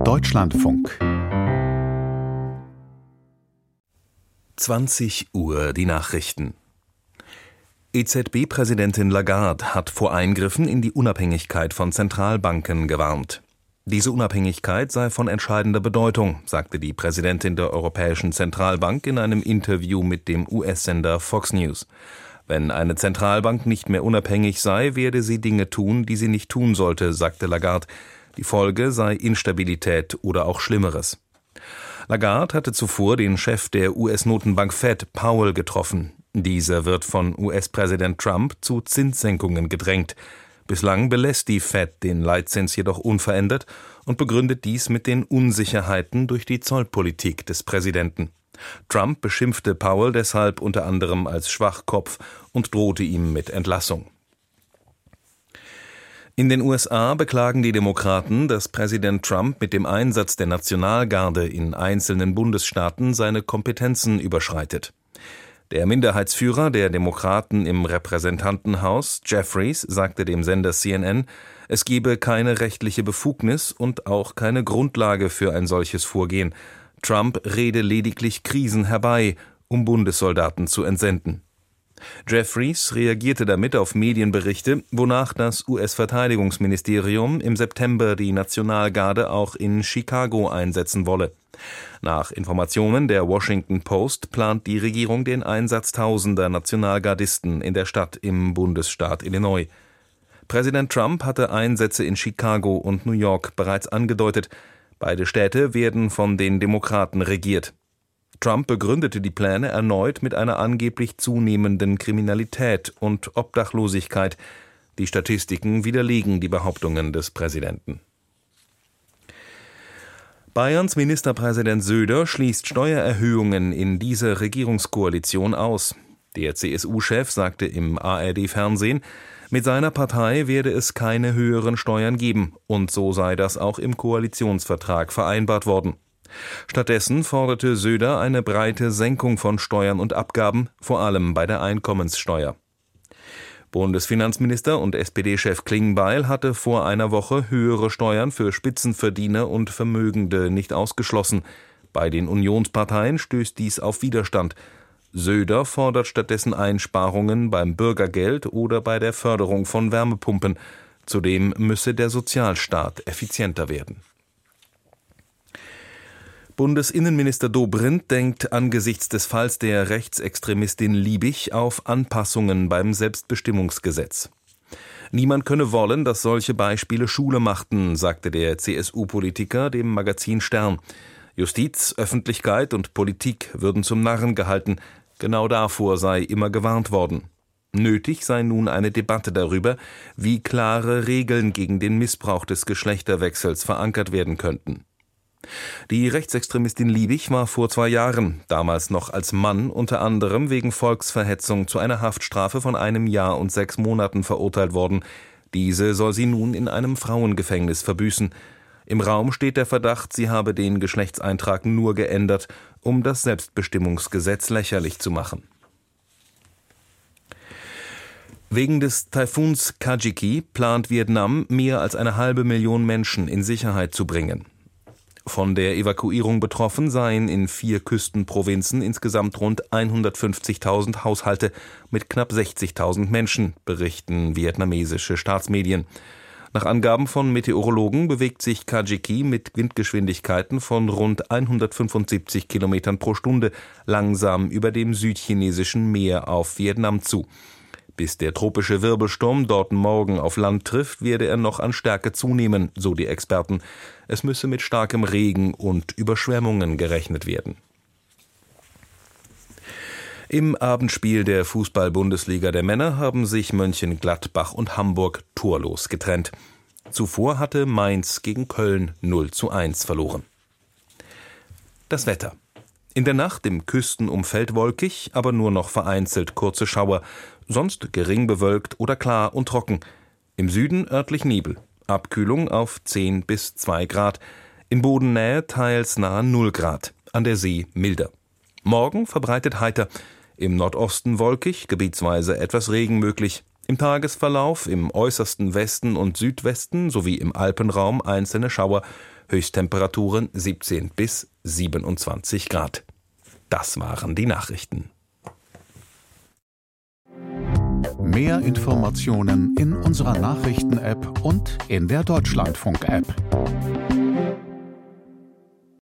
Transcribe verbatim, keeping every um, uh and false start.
Deutschlandfunk. zwanzig Uhr die Nachrichten. E Z B-Präsidentin Lagarde hat vor Eingriffen in die Unabhängigkeit von Zentralbanken gewarnt. Diese Unabhängigkeit sei von entscheidender Bedeutung, sagte die Präsidentin der Europäischen Zentralbank in einem Interview mit dem U S-Sender Fox News. Wenn eine Zentralbank nicht mehr unabhängig sei, werde sie Dinge tun, die sie nicht tun sollte, sagte Lagarde. Die Folge sei Instabilität oder auch Schlimmeres. Lagarde hatte zuvor den Chef der U S-Notenbank Fed, Powell, getroffen. Dieser wird von U S-Präsident Trump zu Zinssenkungen gedrängt. Bislang belässt die Fed den Leitzins jedoch unverändert und begründet dies mit den Unsicherheiten durch die Zollpolitik des Präsidenten. Trump beschimpfte Powell deshalb unter anderem als Schwachkopf und drohte ihm mit Entlassung. In den U S A beklagen die Demokraten, dass Präsident Trump mit dem Einsatz der Nationalgarde in einzelnen Bundesstaaten seine Kompetenzen überschreitet. Der Minderheitsführer der Demokraten im Repräsentantenhaus, Jeffries, sagte dem Sender C N N, es gebe keine rechtliche Befugnis und auch keine Grundlage für ein solches Vorgehen. Trump rede lediglich Krisen herbei, um Bundessoldaten zu entsenden. Jeffries reagierte damit auf Medienberichte, wonach das U S-Verteidigungsministerium im September die Nationalgarde auch in Chicago einsetzen wolle. Nach Informationen der Washington Post plant die Regierung den Einsatz tausender Nationalgardisten in der Stadt im Bundesstaat Illinois. Präsident Trump hatte Einsätze in Chicago und New York bereits angedeutet. Beide Städte werden von den Demokraten regiert. Trump begründete die Pläne erneut mit einer angeblich zunehmenden Kriminalität und Obdachlosigkeit. Die Statistiken widerlegen die Behauptungen des Präsidenten. Bayerns Ministerpräsident Söder schließt Steuererhöhungen in dieser Regierungskoalition aus. Der C S U-Chef sagte im A R D-Fernsehen, mit seiner Partei werde es keine höheren Steuern geben, und so sei das auch im Koalitionsvertrag vereinbart worden. Stattdessen forderte Söder eine breite Senkung von Steuern und Abgaben, vor allem bei der Einkommenssteuer. Bundesfinanzminister und S P D-Chef Klingbeil hatte vor einer Woche höhere Steuern für Spitzenverdiener und Vermögende nicht ausgeschlossen. Bei den Unionsparteien stößt dies auf Widerstand. Söder fordert stattdessen Einsparungen beim Bürgergeld oder bei der Förderung von Wärmepumpen. Zudem müsse der Sozialstaat effizienter werden. Bundesinnenminister Dobrindt denkt angesichts des Falls der Rechtsextremistin Liebig auf Anpassungen beim Selbstbestimmungsgesetz. Niemand könne wollen, dass solche Beispiele Schule machten, sagte der C S U-Politiker dem Magazin Stern. Justiz, Öffentlichkeit und Politik würden zum Narren gehalten. Genau davor sei immer gewarnt worden. Nötig sei nun eine Debatte darüber, wie klare Regeln gegen den Missbrauch des Geschlechterwechsels verankert werden könnten. Die Rechtsextremistin Liebig war vor zwei Jahren, damals noch als Mann, unter anderem wegen Volksverhetzung zu einer Haftstrafe von einem Jahr und sechs Monaten verurteilt worden. Diese soll sie nun in einem Frauengefängnis verbüßen. Im Raum steht der Verdacht, sie habe den Geschlechtseintrag nur geändert, um das Selbstbestimmungsgesetz lächerlich zu machen. Wegen des Taifuns Kajiki plant Vietnam, mehr als eine halbe Million Menschen in Sicherheit zu bringen. Von der Evakuierung betroffen seien in vier Küstenprovinzen insgesamt rund hundertfünfzigtausend Haushalte mit knapp sechzigtausend Menschen, berichten vietnamesische Staatsmedien. Nach Angaben von Meteorologen bewegt sich Kajiki mit Windgeschwindigkeiten von rund hundertfünfundsiebzig Kilometern pro Stunde langsam über dem südchinesischen Meer auf Vietnam zu. Bis der tropische Wirbelsturm dort morgen auf Land trifft, werde er noch an Stärke zunehmen, so die Experten. Es müsse mit starkem Regen und Überschwemmungen gerechnet werden. Im Abendspiel der Fußball-Bundesliga der Männer haben sich Mönchengladbach und Hamburg torlos getrennt. Zuvor hatte Mainz gegen Köln null zu eins verloren. Das Wetter. In der Nacht im Küstenumfeld wolkig, aber nur noch vereinzelt kurze Schauer, sonst gering bewölkt oder klar und trocken. Im Süden örtlich Nebel, Abkühlung auf zehn bis zwei Grad, in Bodennähe teils nahe null Grad, an der See milder. Morgen verbreitet heiter, im Nordosten wolkig, gebietsweise etwas Regen möglich. Im Tagesverlauf im äußersten Westen und Südwesten sowie im Alpenraum einzelne Schauer, Höchsttemperaturen siebzehn bis siebenundzwanzig Grad. Das waren die Nachrichten. Mehr Informationen in unserer Nachrichten-App und in der Deutschlandfunk-App.